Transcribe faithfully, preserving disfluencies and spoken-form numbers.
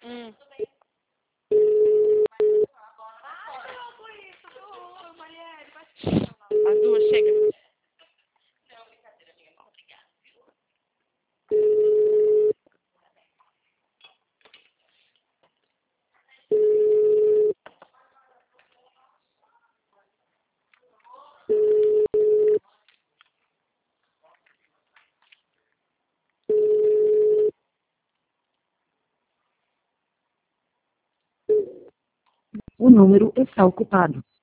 Hum. As duas, chega. O número está ocupado.